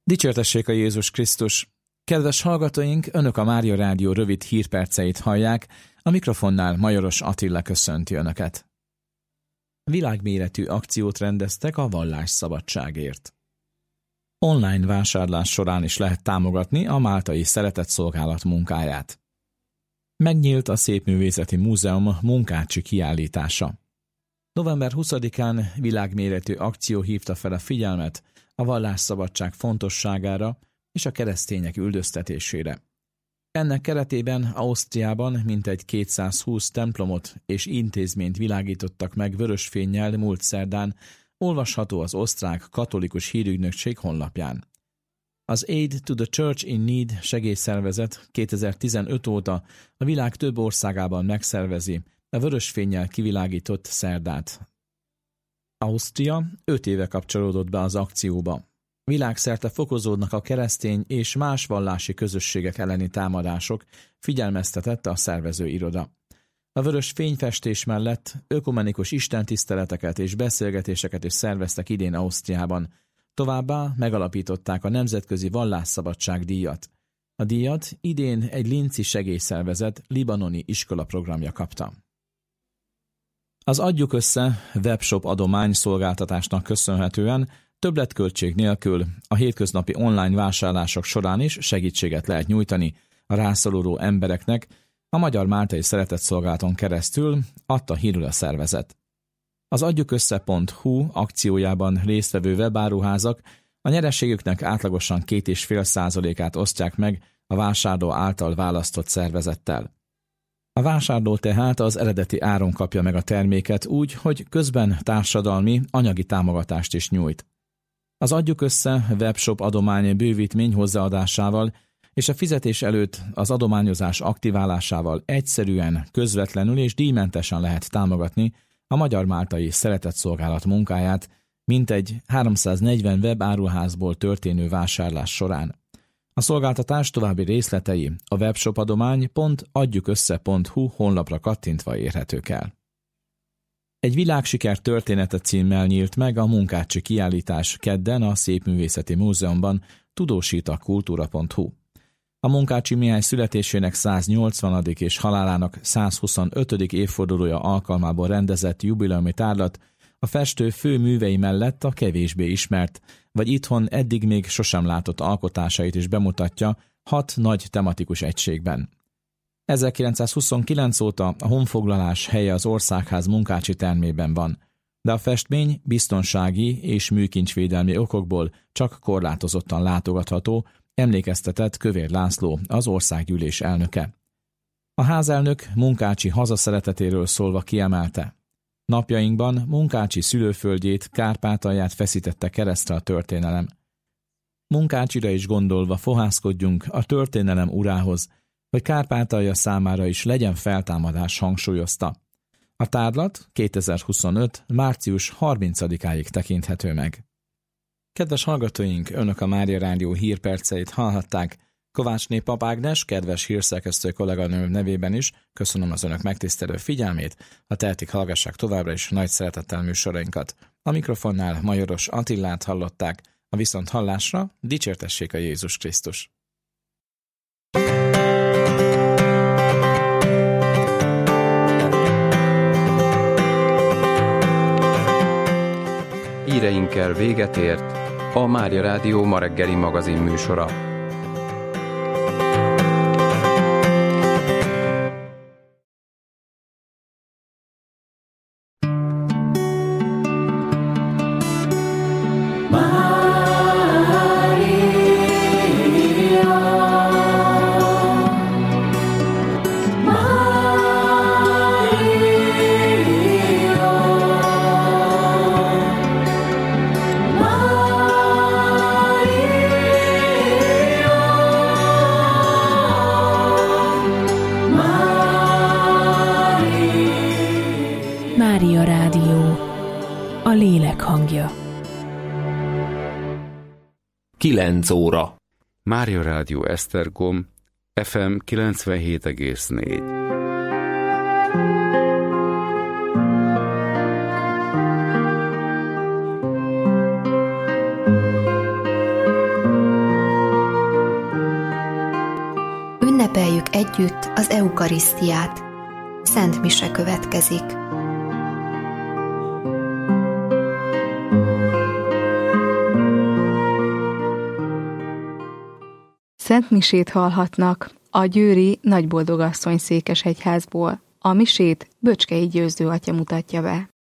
Dicsértessék a Jézus Krisztus! Kedves hallgatóink, Önök a Mária Rádió rövid hírperceit hallják, a mikrofonnál Majoros Attila köszönti Önöket. Világméretű akciót rendeztek a vallásszabadságért. Online vásárlás során is lehet támogatni a Máltai Szeretetszolgálat munkáját. Megnyílt a Szépművészeti Múzeum munkácsi kiállítása. November 20-án világméretű akció hívta fel a figyelmet a vallásszabadság fontosságára és a keresztények üldöztetésére. Ennek keretében Ausztriában mintegy 220 templomot és intézményt világítottak meg vörös fénnyel múlt szerdán, olvasható az osztrák katolikus hírügynökség honlapján. Az Aid to the Church in Need segélyszervezet 2015 óta a világ több országában megszervezi a vörös fénnyel kivilágított szerdát. Ausztria 5 éve kapcsolódott be az akcióba. Világszerte fokozódnak a keresztény és más vallási közösségek elleni támadások, figyelmeztetett a szervező iroda. A vörös fényfestés mellett ökumenikus istentiszteleteket és beszélgetéseket is szerveztek idén Ausztriában. Továbbá megalapították a Nemzetközi Vallásszabadság díjat. A díjat idén egy linci segélyszervezet libanoni iskolaprogramja kapta. Az Adjuk Össze webshop adomány szolgáltatásnak köszönhetően többletköltség nélkül a hétköznapi online vásárlások során is segítséget lehet nyújtani a rászoruló embereknek, a Magyar Máltai Szeretetszolgálaton keresztül, adta hírül a szervezet. Az adjukössze.hu akciójában résztvevő webáruházak a nyereségüknek átlagosan 2,5%-át osztják meg a vásárló által választott szervezettel. A vásárló tehát az eredeti áron kapja meg a terméket úgy, hogy közben társadalmi, anyagi támogatást is nyújt. Az Adjuk Össze webshop adomány bővítmény hozzáadásával és a fizetés előtt az adományozás aktiválásával egyszerűen, közvetlenül és díjmentesen lehet támogatni a Magyar Máltai Szeretetszolgálat munkáját, mintegy 340 webáruházból történő vásárlás során. A szolgáltatás további részletei a webshopadomány.adjukössze.hu honlapra kattintva érhetők el. Egy világsiker története címmel nyílt meg a munkácsi kiállítás kedden a Szépművészeti Múzeumban, tudósít a kultúra.hu. A Munkácsi Mihály születésének 180. és halálának 125. évfordulója alkalmából rendezett jubileumi tárlat a festő fő művei mellett a kevésbé ismert, vagy itthon eddig még sosem látott alkotásait is bemutatja 6 nagy tematikus egységben. 1929 óta a honfoglalás helye az Országház munkácsi termében van, de a festmény biztonsági és műkincsvédelmi okokból csak korlátozottan látogatható, emlékeztetett Kövér László, az országgyűlés elnöke. A házelnök munkácsi hazaszeretetéről szólva kiemelte: napjainkban munkácsi szülőföldjét, Kárpátalját feszítette keresztre a történelem. Munkácsira is gondolva fohászkodjunk a történelem urához, hogy Kárpátalja számára is legyen feltámadás, hangsúlyozta. A tárlat 2025. március 30-áig tekinthető meg. Kedves hallgatóink, Önök a Mária Rádió hírperceit hallhatták. Kovácsné Pap Ágnes, kedves hírszerkesztő kolléganő nevében is köszönöm az Önök megtisztelő figyelmét, ha tehetik, hallgassák továbbra is nagy szeretettel műsorainkat. A mikrofonnál Majoros Attilát hallották, a viszonthallásra dicsértessék a Jézus Krisztus! Híreinkkel véget ért a Mária Rádió ma reggeli magazin műsora. Mária Rádió, a lélek hangja. 9 óra. Mária Rádió Esztergom, FM 97,4. együtt az eukarisztiát. Szent mise következik. Szent misét hallhatnak a győri Nagyboldogasszony székesegyházból. A misét Böcskei Győzdő atya mutatja be.